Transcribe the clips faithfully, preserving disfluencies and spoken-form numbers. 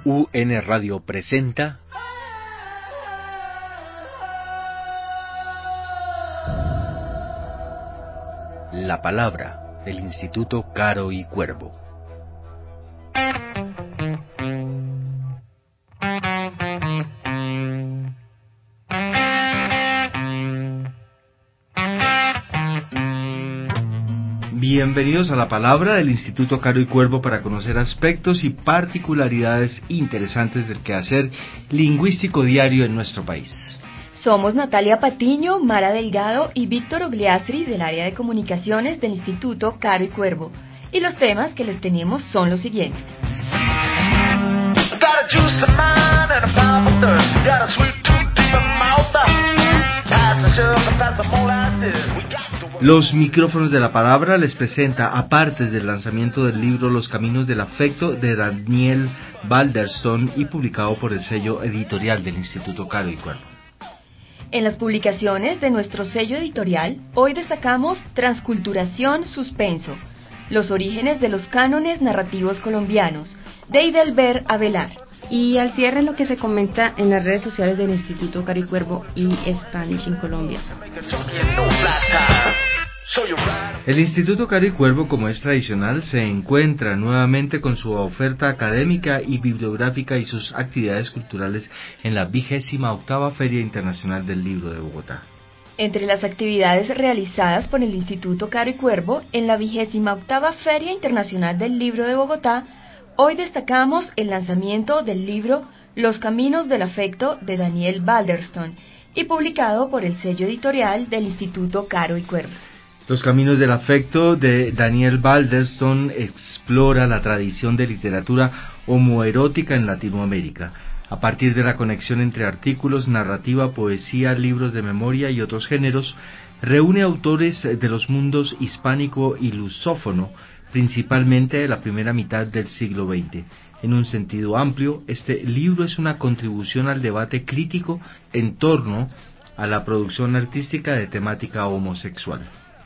U N Radio presenta La Palabra del Instituto Caro y Cuervo. Bienvenidos a La Palabra del Instituto Caro y Cuervo para conocer aspectos y particularidades interesantes del quehacer lingüístico diario en nuestro país. Somos Natalia Patiño, Mara Delgado y Víctor Ogliastri del área de comunicaciones del Instituto Caro y Cuervo. Y los temas que les tenemos son los siguientes. Los micrófonos de La Palabra les presenta, aparte del lanzamiento del libro Los Caminos del Afecto de Daniel Balderston y publicado por el sello editorial del Instituto Caro y Cuervo. En las publicaciones de nuestro sello editorial, hoy destacamos Transculturación Suspenso, los orígenes de los cánones narrativos colombianos, de Idelber Avelar. Y al cierre lo que se comenta en las redes sociales del Instituto Caro y Cuervo y Spanish in Colombia. El Instituto Caro y Cuervo, como es tradicional, se encuentra nuevamente con su oferta académica y bibliográfica y sus actividades culturales en la vigésima octava Feria Internacional del Libro de Bogotá. Entre las actividades realizadas por el Instituto Caro y Cuervo en la vigésima octava Feria Internacional del Libro de Bogotá, hoy destacamos el lanzamiento del libro Los Caminos del Afecto de Daniel Balderston y publicado por el sello editorial del Instituto Caro y Cuervo. Los Caminos del Afecto de Daniel Balderston explora la tradición de literatura homoerótica en Latinoamérica, a partir de la conexión entre artículos, narrativa, poesía, libros de memoria y otros géneros. Reúne autores de los mundos hispánico y lusófono, principalmente de la primera mitad del siglo veinte. En un sentido amplio, este libro es una contribución al debate crítico en torno a la producción artística de temática homosexual.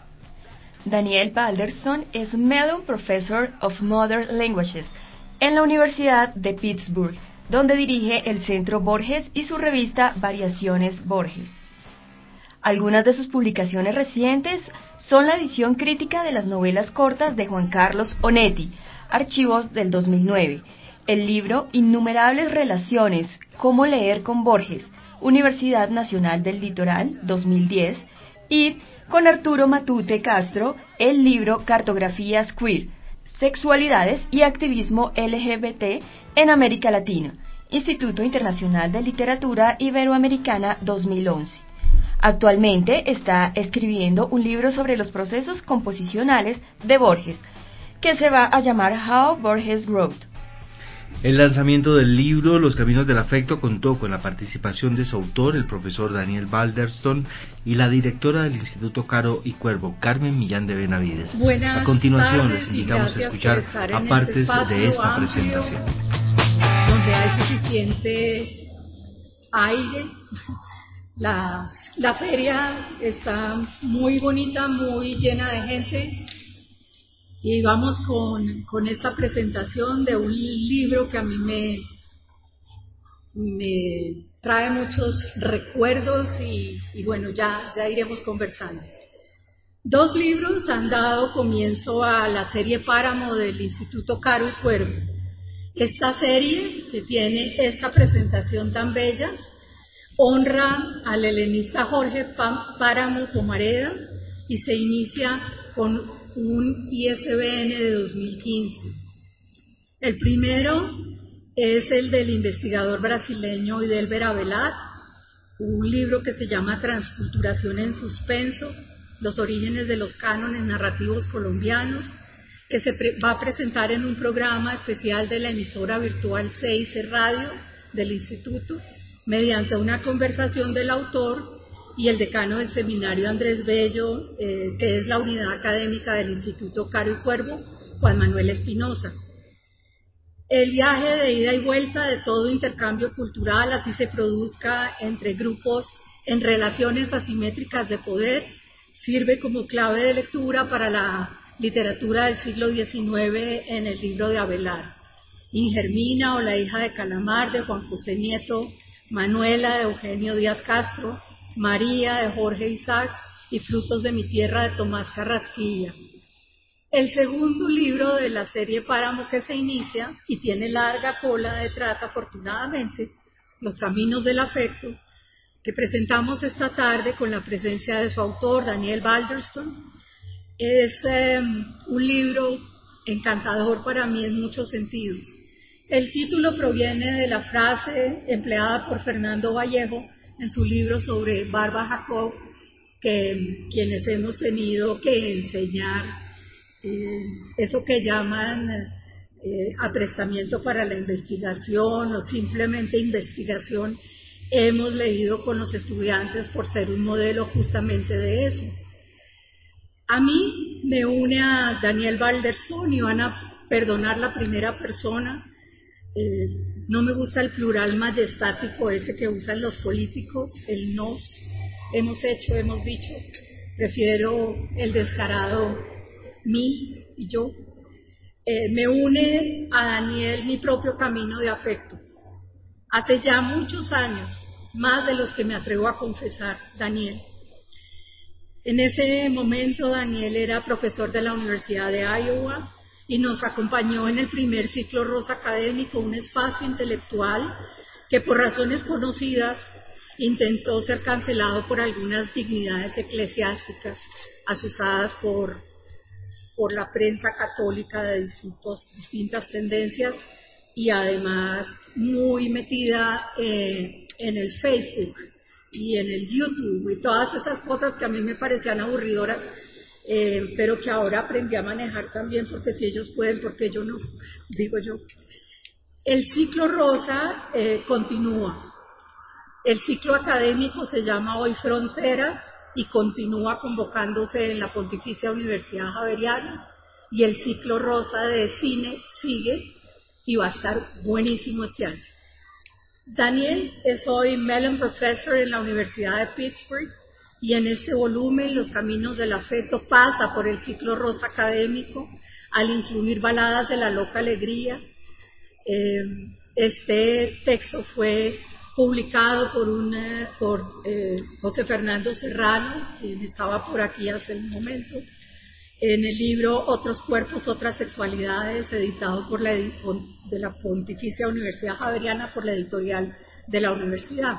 Daniel Balderston es Mellon Professor of Modern Languages en la Universidad de Pittsburgh, donde dirige el Centro Borges y su revista Variaciones Borges. Algunas de sus publicaciones recientes son la edición crítica de las novelas cortas de Juan Carlos Onetti, Archivos del dos mil nueve, el libro Innumerables Relaciones, Cómo leer con Borges, Universidad Nacional del Litoral, dos mil diez, y con Arturo Matute Castro, el libro Cartografías Queer, Sexualidades y Activismo L G B T en América Latina, Instituto Internacional de Literatura Iberoamericana dos mil once. Actualmente está escribiendo un libro sobre los procesos composicionales de Borges, que se va a llamar How Borges Wrote. El lanzamiento del libro Los Caminos del Afecto contó con la participación de su autor, el profesor Daniel Balderston, y la directora del Instituto Caro y Cuervo, Carmen Millán de Benavides. Buenas a continuación tardes, les invitamos a escuchar a partes este de esta amplio, presentación. Donde hay suficiente aire. La, la feria está muy bonita, muy llena de gente. Y vamos con, con esta presentación de un libro que a mí me, me trae muchos recuerdos y, y bueno, ya, ya iremos conversando. Dos libros han dado comienzo a la serie Páramo del Instituto Caro y Cuervo. Esta serie, que tiene esta presentación tan bella, honra al helenista Jorge Páramo Pomareda y se inicia con un I S B N de dos mil quince. El primero es el del investigador brasileño Idelber Avelar, un libro que se llama Transculturación en Suspenso, los orígenes de los cánones narrativos colombianos, que se pre- va a presentar en un programa especial de la emisora virtual C I C Radio del Instituto, mediante una conversación del autor y el decano del seminario Andrés Bello, eh, que es la unidad académica del Instituto Caro y Cuervo, Juan Manuel Espinosa. El viaje de ida y vuelta de todo intercambio cultural, así se produzca entre grupos en relaciones asimétricas de poder, sirve como clave de lectura para la literatura del siglo diecinueve en el libro de Avelar. Ingermina o la hija de Calamar, de Juan José Nieto, Manuela, de Eugenio Díaz Castro, María, de Jorge Isaacs, y Frutos de mi tierra, de Tomás Carrasquilla. El segundo libro de la serie Páramo, que se inicia y tiene larga cola detrás, afortunadamente, Los caminos del afecto, que presentamos esta tarde con la presencia de su autor, Daniel Balderston, es eh, un libro encantador para mí en muchos sentidos. El título proviene de la frase empleada por Fernando Vallejo en su libro sobre Barba Jacob, que quienes hemos tenido que enseñar eh, eso que llaman eh, aprestamiento para la investigación o simplemente investigación, hemos leído con los estudiantes por ser un modelo justamente de eso. A mí me une a Daniel Balderston, y van a perdonar la primera persona. Eh, no me gusta el plural majestático ese que usan los políticos, el nos, hemos hecho, hemos dicho. Prefiero el descarado mí y yo. Eh, me une a Daniel mi propio camino de afecto. Hace ya muchos años, más de los que me atrevo a confesar, Daniel. En ese momento Daniel era profesor de la Universidad de Iowa y nos acompañó en el primer ciclo Rosa Académico, un espacio intelectual que por razones conocidas intentó ser cancelado por algunas dignidades eclesiásticas asusadas por, por la prensa católica de distintos, distintas tendencias, y además muy metida eh, en el Facebook y en el YouTube y todas esas cosas que a mí me parecían aburridoras, eh, pero que ahora aprendí a manejar también, porque si ellos pueden, ¿por qué yo no? Digo yo. El ciclo Rosa eh, continúa. El ciclo académico se llama Hoy Fronteras y continúa convocándose en la Pontificia Universidad Javeriana, y el ciclo Rosa de cine sigue y va a estar buenísimo este año. Daniel es hoy Mellon Professor en la Universidad de Pittsburgh, y en este volumen Los caminos del afecto pasa por el ciclo Rosa académico al incluir Baladas de la loca alegría. Eh, este texto fue publicado por, una, por eh, José Fernando Serrano, quien estaba por aquí hace un momento, en el libro Otros cuerpos, otras sexualidades, editado por la, de la Pontificia Universidad Javeriana por la editorial de la universidad.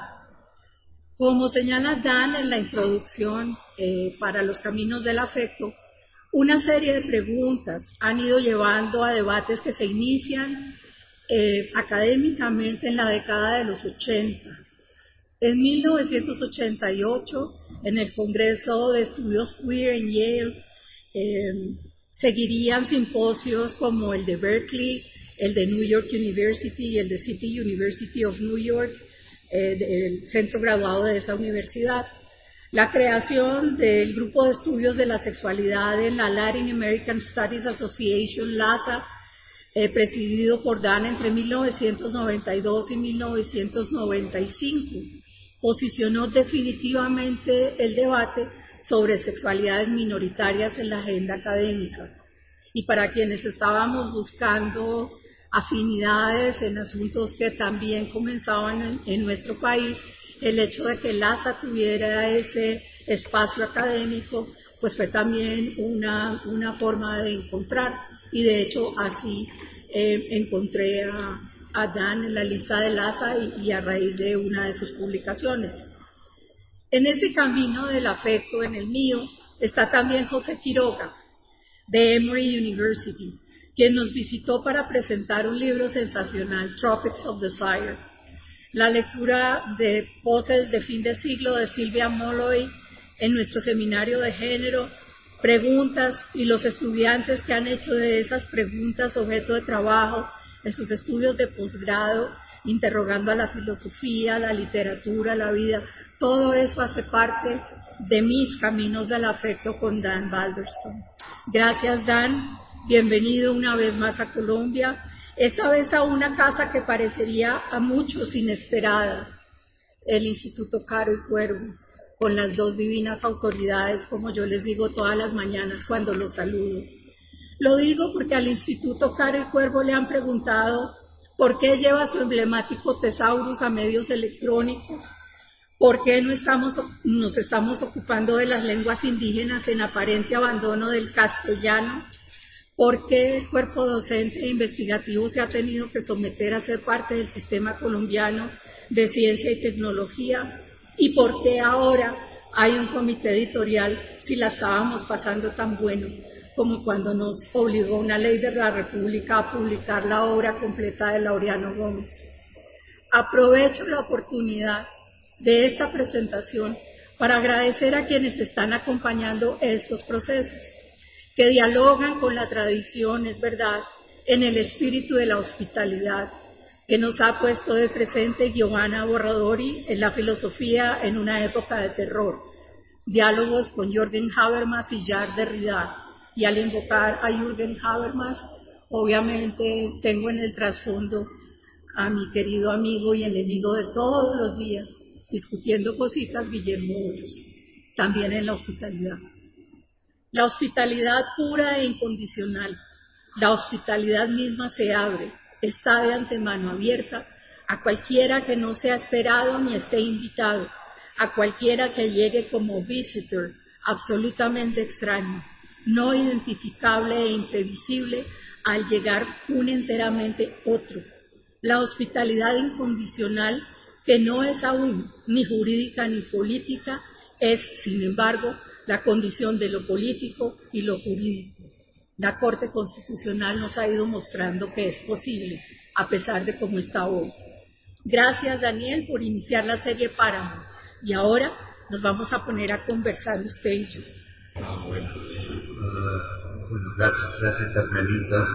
Como señala Dan en la introducción eh, para Los caminos del afecto, una serie de preguntas han ido llevando a debates que se inician eh, académicamente en la década de los ochenta. En mil novecientos ochenta y ocho, en el Congreso de Estudios Queer en Yale, Eh, seguirían simposios como el de Berkeley, el de New York University y el de City University of New York, eh, el centro graduado de esa universidad. La creación del Grupo de Estudios de la Sexualidad en la Latin American Studies Association, LASA, eh, presidido por Dan entre mil novecientos noventa y dos y mil novecientos noventa y cinco, posicionó definitivamente el debate sobre sexualidades minoritarias en la agenda académica. Y para quienes estábamos buscando afinidades en asuntos que también comenzaban en, en nuestro país, el hecho de que LASA tuviera ese espacio académico, pues fue también una, una forma de encontrar, y de hecho así eh, encontré a, a Dan en la lista de LASA y, y a raíz de una de sus publicaciones. En ese camino del afecto, en el mío, está también José Quiroga, de Emory University, quien nos visitó para presentar un libro sensacional, Tropics of Desire. La lectura de Poses de fin de siglo de Silvia Molloy en nuestro seminario de género, preguntas y los estudiantes que han hecho de esas preguntas objeto de trabajo en sus estudios de posgrado, interrogando a la filosofía, la literatura, la vida. Todo eso hace parte de mis caminos del afecto con Dan Balderston. Gracias, Dan. Bienvenido una vez más a Colombia, esta vez a una casa que parecería a muchos inesperada, el Instituto Caro y Cuervo, con las dos divinas autoridades, como yo les digo todas las mañanas cuando los saludo. Lo digo porque al Instituto Caro y Cuervo le han preguntado ¿Por qué lleva su emblemático Thesaurus a medios electrónicos? ¿Por qué no estamos, nos estamos ocupando de las lenguas indígenas en aparente abandono del castellano? ¿Por qué el cuerpo docente e investigativo se ha tenido que someter a ser parte del sistema colombiano de ciencia y tecnología? ¿Y por qué ahora hay un comité editorial si la estábamos pasando tan bueno como cuando nos obligó una ley de la República a publicar la obra completa de Laureano Gómez? Aprovecho la oportunidad de esta presentación para agradecer a quienes están acompañando estos procesos, que dialogan con la tradición, es verdad, en el espíritu de la hospitalidad, que nos ha puesto de presente Giovanna Borradori en la filosofía en una época de terror, diálogos con Jürgen Habermas y Jacques Derrida, y al invocar a Jürgen Habermas, obviamente tengo en el trasfondo a mi querido amigo y enemigo de todos los días, discutiendo cositas, Guillermo Hoyos, también en la hospitalidad. La hospitalidad pura e incondicional, la hospitalidad misma se abre, está de antemano abierta a cualquiera que no sea esperado ni esté invitado, a cualquiera que llegue como visitor, absolutamente extraño, no identificable e imprevisible al llegar un enteramente otro. La hospitalidad incondicional, que no es aún ni jurídica ni política, es, sin embargo, la condición de lo político y lo jurídico. La Corte Constitucional nos ha ido mostrando que es posible, a pesar de cómo está hoy. Gracias, Daniel, por iniciar la serie Páramo. Y ahora nos vamos a poner a conversar usted y yo. Ah, bueno. Uh, bueno, gracias, gracias Carmelita.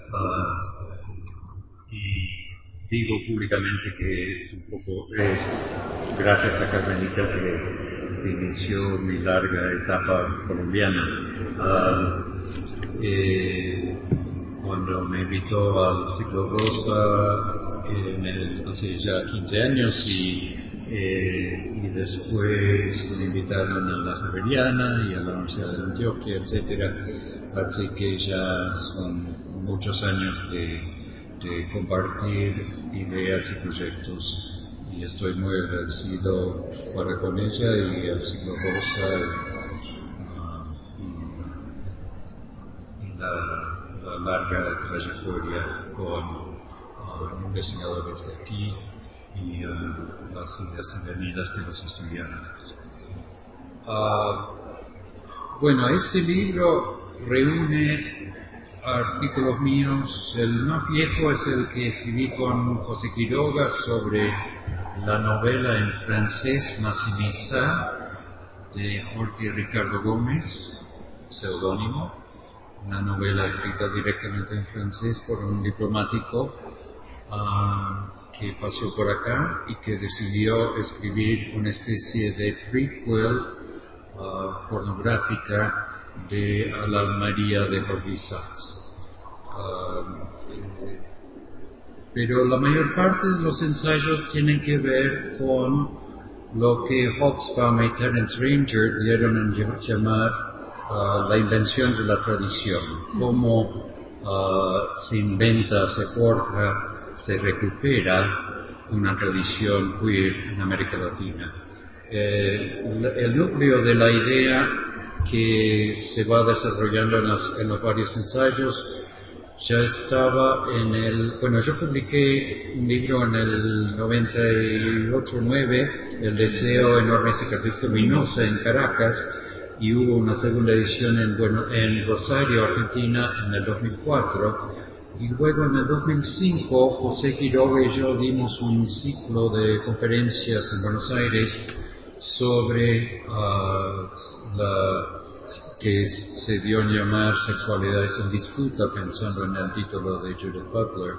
Uh, y digo públicamente que es un poco, es gracias a Carmelita que se inició mi larga etapa colombiana. Uh, eh, cuando me invitó al Ciclo Rosa en el, hace ya quince años y Eh, y después me invitaron a la Javeriana y a la Universidad de Antioquia, etcétera. Así que ya son muchos años de, de compartir ideas y proyectos y estoy muy agradecido para con ella y al Ciclo Rosa uh, y, y la, la larga trayectoria con uh, investigadores de aquí y uh, las ideas y venidas de los estudiantes. Uh, bueno, este libro reúne artículos míos. El más viejo es el que escribí con José Quiroga sobre la novela en francés Massinissa de Jorge Ricardo Gómez, seudónimo, una novela escrita directamente en francés por un diplomático uh, que pasó por acá y que decidió escribir una especie de prequel uh, pornográfica de Al Almería de Jorge Isaacs. Uh, eh, pero la mayor parte de los ensayos tienen que ver con lo que Hobsbawm y Terence Ranger dieron en llamar uh, la invención de la tradición, cómo uh, se inventa, se forja, se recupera una tradición queer en América Latina. Eh, el núcleo de la idea que se va desarrollando en, las, en los varios ensayos ya estaba en el... Bueno, yo publiqué un libro en el noventa y ocho nueve, El deseo enorme cicatriz luminosa, en Caracas, y hubo una segunda edición en, bueno, en Rosario, Argentina, en el dos mil cuatro. Y luego en el dos mil cinco, José Quiroga y yo dimos un ciclo de conferencias en Buenos Aires sobre uh, la que se dio en llamar Sexualidades en Disputa, pensando en el título de Judith Butler.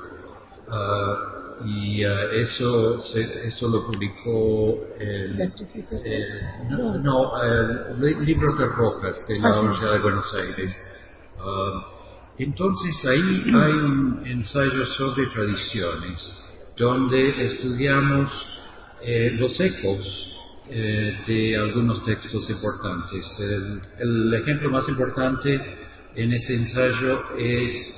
Uh, y uh, eso se, eso lo publicó el, el no, no el libro de Rojas de la Universidad de Buenos Aires. Uh, Entonces ahí hay un ensayo sobre tradiciones, donde estudiamos eh, los ecos eh, de algunos textos importantes. El, el ejemplo más importante en ese ensayo es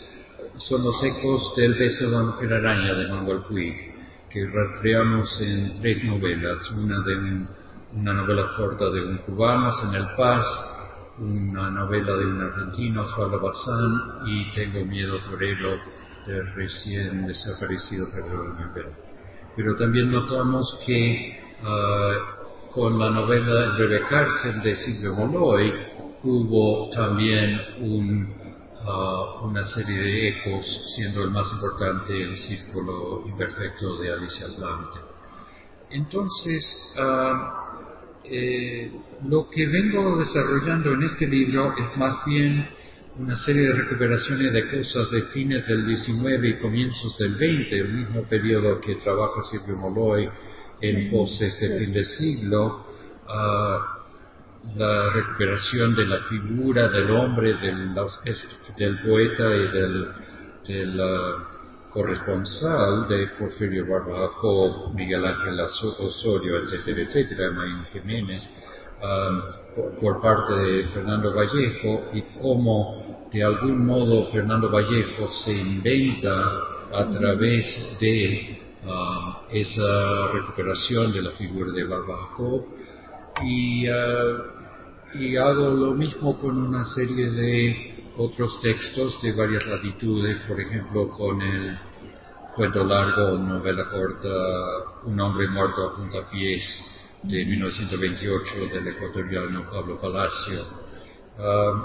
son los ecos del beso de la mujer araña de Manuel Puig, que rastreamos en tres novelas, una de un, una novela corta de un cubano, en El Paz, una novela de un argentino, Osvaldo Bazán, y Tengo miedo torero, del recién desaparecido Pedro Rivera. Pero también notamos que uh, con la novela El breve cárcel de Silvio Molloy hubo también un, uh, una serie de ecos, siendo el más importante el Círculo Imperfecto de Alicia Plante. Entonces, uh, eh, lo que vengo desarrollando en este libro es más bien una serie de recuperaciones de cosas de fines del diecinueve y comienzos del veinte, el mismo periodo que trabaja Silvio Molloy en Voces de fin de siglo, uh, la recuperación de la figura del hombre, del, del poeta y del, del uh, corresponsal de Porfirio Barba Jacob, Miguel Ángel Osorio, etcétera, etcétera, Marín Jiménez, um, por, por parte de Fernando Vallejo, y cómo de algún modo Fernando Vallejo se inventa a través de um, esa recuperación de la figura de Barba Jacob, y, uh, y hago lo mismo con una serie de otros textos de varias latitudes, por ejemplo con el cuento largo, novela corta, Un hombre muerto a puntapiés, de mil novecientos veintiocho, del ecuatoriano Pablo Palacio. Um,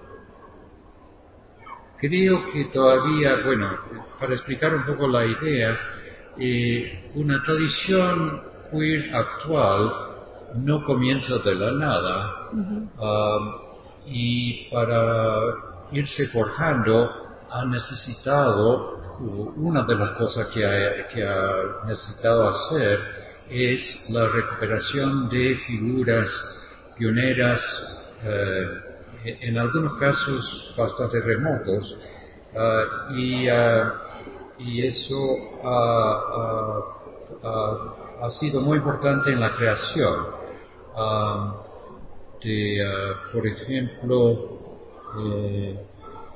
creo que todavía, bueno, para explicar un poco la idea, eh, una tradición queer actual no comienza de la nada, uh-huh. um, y para irse forjando ha necesitado, una de las cosas que ha, que ha necesitado hacer es la recuperación de figuras pioneras, eh, en algunos casos bastante remotos, uh, y, uh, y eso ha, ha, ha sido muy importante en la creación. Uh, de, uh, por ejemplo, eh,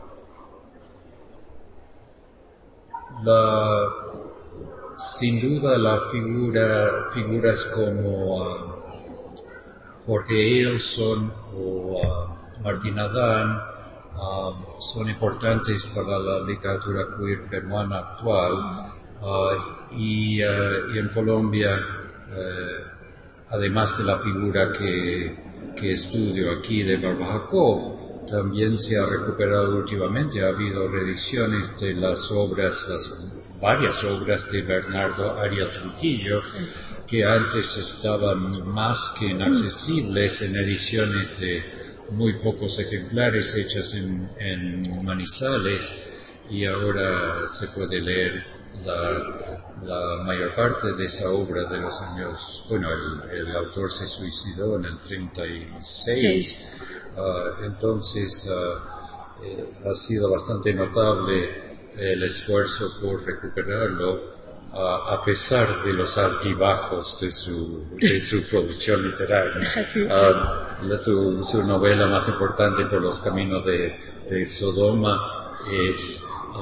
la, sin duda la figura, figuras como uh, Jorge Elson o uh, Martín Adán uh, son importantes para la literatura queer peruana actual, uh, y, uh, y en Colombia, uh, además de la figura que, que estudio aquí de Barba Jacob, también se ha recuperado últimamente. Ha habido reediciones de las obras, las varias obras de Bernardo Arias Trujillo, sí, que antes estaban más que inaccesibles en ediciones de muy pocos ejemplares hechas en, en Manizales, y ahora se puede leer la, la mayor parte de esa obra de los años, bueno, el, el autor se suicidó en el treinta y seis, sí. uh, entonces uh, eh, ha sido bastante notable el esfuerzo por recuperarlo, uh, a pesar de los altibajos de su, de su producción literaria. Uh, la, su, su novela más importante, Por los caminos de, de Sodoma, es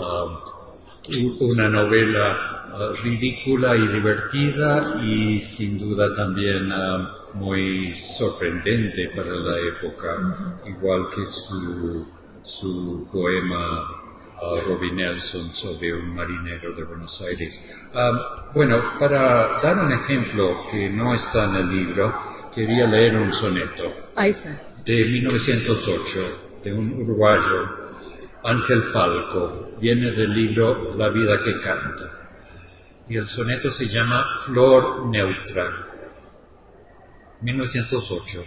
uh, una novela uh, ridícula y divertida, y sin duda también uh, muy sorprendente para la época, uh-huh. igual que su, su poema uh, Robin Nelson sobre un marinero de Buenos Aires. Um, bueno, para dar un ejemplo que no está en el libro, quería leer un soneto. Ahí está. De mil novecientos ocho, de un uruguayo, Ángel Falco, viene del libro La vida que canta, y el soneto se llama Flor Neutra. mil novecientos ocho,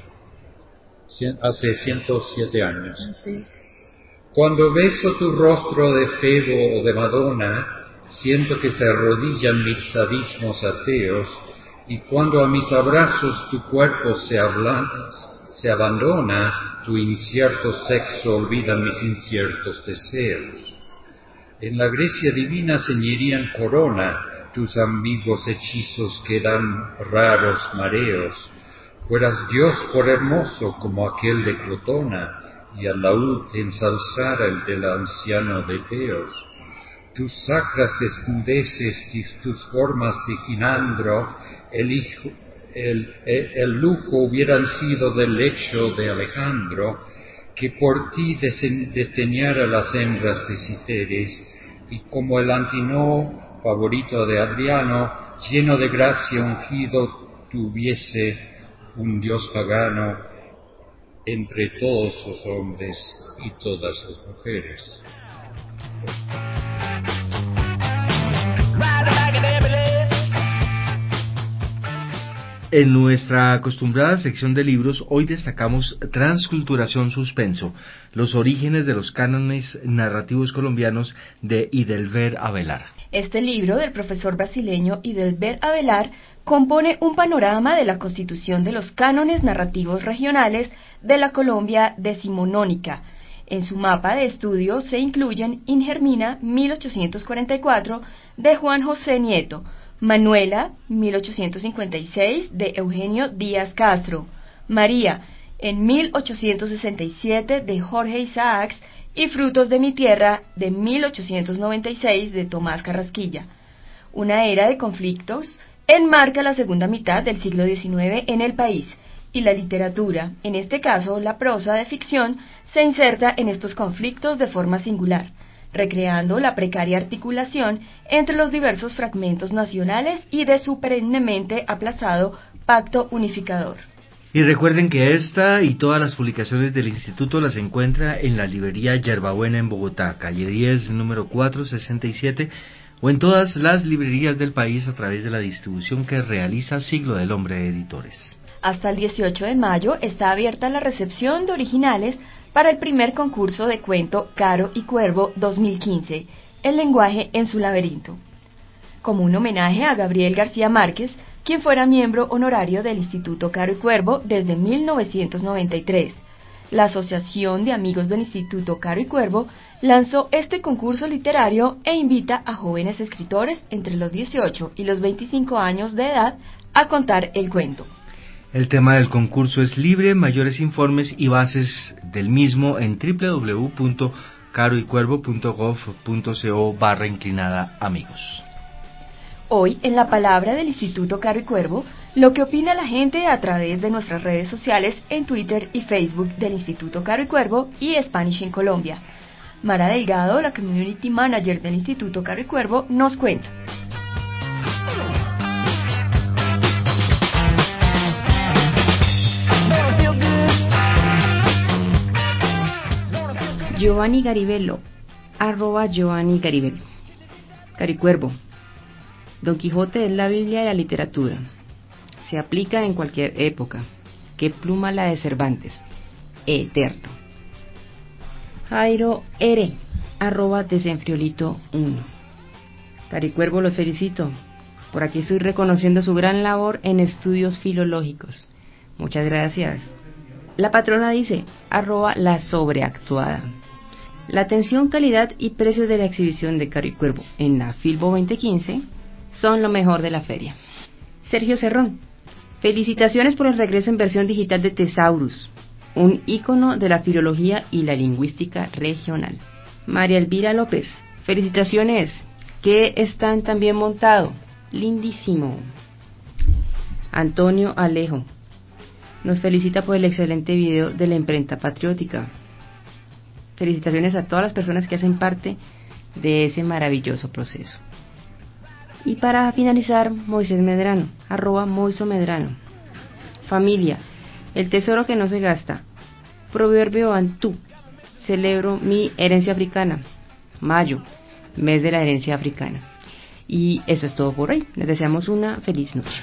hace ciento siete años. Sí. Cuando beso tu rostro de Febo o de Madonna, siento que se arrodillan mis sadismos ateos, y cuando a mis abrazos tu cuerpo se, ablanda, se abandona, tu incierto sexo olvida mis inciertos deseos. En la Grecia divina ceñirían corona tus ambiguos hechizos que dan raros mareos. Fueras Dios por hermoso como aquel de Crotona, y al laúd ensalzara el del anciano de Teos. tus sacras desnudeces y tus formas de Ginandro, el, hijo, el, el, el lujo hubieran sido del lecho de Alejandro, que por ti desdeñara las hembras de Citeres, y como el Antinoo, favorito de Adriano, lleno de gracia ungido, tuviese un dios pagano entre todos los hombres y todas las mujeres. En nuestra acostumbrada sección de libros, hoy destacamos Transculturación Suspenso, los orígenes de los cánones narrativos colombianos de Idelber Avelar. Este libro del profesor brasileño Idelber Avelar compone un panorama de la constitución de los cánones narrativos regionales de la Colombia decimonónica. En su mapa de estudio se incluyen Ingermina, mil ochocientos cuarenta y cuatro, de Juan José Nieto, Manuela, mil ochocientos cincuenta y seis, de Eugenio Díaz Castro, María, en mil ochocientos sesenta y siete, de Jorge Isaacs, y Frutos de mi tierra, de mil ochocientos noventa y seis, de Tomás Carrasquilla. Una era de conflictos enmarca la segunda mitad del siglo diecinueve en el país, y la literatura, en este caso la prosa de ficción, se inserta en estos conflictos de forma singular, recreando la precaria articulación entre los diversos fragmentos nacionales y de su perennemente aplazado pacto unificador. Y recuerden que esta y todas las publicaciones del Instituto las encuentra en la librería Yerbabuena en Bogotá, calle diez, número cuatrocientos sesenta y siete, o en todas las librerías del país a través de la distribución que realiza Siglo del Hombre Editores. Hasta el dieciocho de mayo está abierta la recepción de originales para el primer concurso de cuento Caro y Cuervo dos mil quince, El lenguaje en su laberinto. Como un homenaje a Gabriel García Márquez, quien fuera miembro honorario del Instituto Caro y Cuervo desde mil novecientos noventa y tres, la Asociación de Amigos del Instituto Caro y Cuervo lanzó este concurso literario e invita a jóvenes escritores entre los dieciocho y los veinticinco años de edad a contar el cuento. El tema del concurso es libre, mayores informes y bases del mismo en w w w punto caro y cuervo punto gov punto co barra inclinada amigos. Hoy, en la palabra del Instituto Caro y Cuervo, lo que opina la gente a través de nuestras redes sociales en Twitter y Facebook del Instituto Caro y Cuervo y Spanish en Colombia. Mara Delgado, la Community Manager del Instituto Caro y Cuervo, nos cuenta. Giovanni Garibello, arroba Giovanni Garibello. Caricuervo. Don Quijote es la Biblia de la literatura. Se aplica en cualquier época. Qué pluma la de Cervantes. Eterno. Jairo R, arroba Desenfriolito uno. Caricuervo, los felicito. Por aquí estoy reconociendo su gran labor en estudios filológicos. Muchas gracias. La patrona dice, arroba La Sobreactuada. La atención, calidad y precios de la exhibición de Caro y Cuervo en la Filbo veinte quince son lo mejor de la feria. Sergio Cerrón, felicitaciones por el regreso en versión digital de Tesaurus, un ícono de la filología y la lingüística regional. María Elvira López, felicitaciones, que están tan bien montado, lindísimo. Antonio Alejo nos felicita por el excelente video de la imprenta patriótica. Felicitaciones a todas las personas que hacen parte de ese maravilloso proceso. Y para finalizar, Moisés Medrano, arroba Moiso Medrano. Familia, el tesoro que no se gasta. Proverbio Bantú, celebro mi herencia africana. Mayo, mes de la herencia africana. Y eso es todo por hoy. Les deseamos una feliz noche.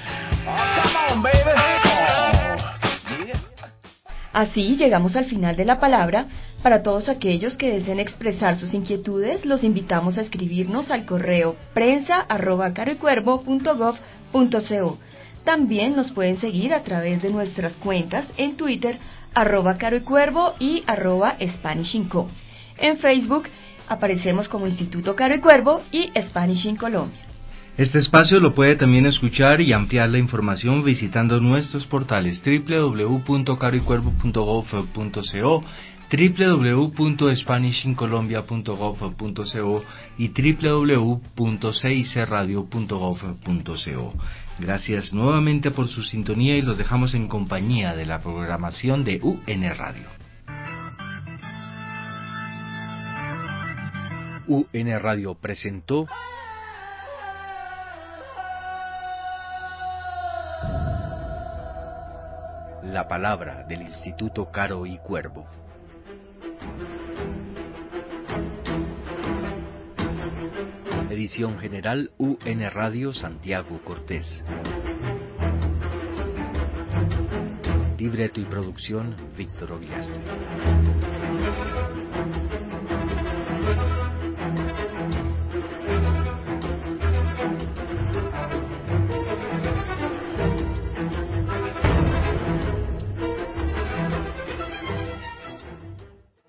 Así llegamos al final de la palabra. Para todos aquellos que deseen expresar sus inquietudes, los invitamos a escribirnos al correo prensa arroba caroycuervo punto gov punto co. También nos pueden seguir a través de nuestras cuentas en Twitter, arroba caroycuervo y arroba Spanish in Co. En Facebook aparecemos como Instituto Caro y Cuervo y Spanish in Colombia. Este espacio lo puede también escuchar y ampliar la información visitando nuestros portales doble u doble u doble u punto caro y cuervo punto gob punto co, doble u doble u doble u punto spanish in colombia punto gob punto co y doble u doble u doble u punto c i c radio punto gob punto co. Gracias nuevamente por su sintonía y los dejamos en compañía de la programación de U N Radio. U N Radio presentó La Palabra del Instituto Caro y Cuervo. Edición general U N Radio Santiago Cortés. Libreto y producción Víctor Ogliastri.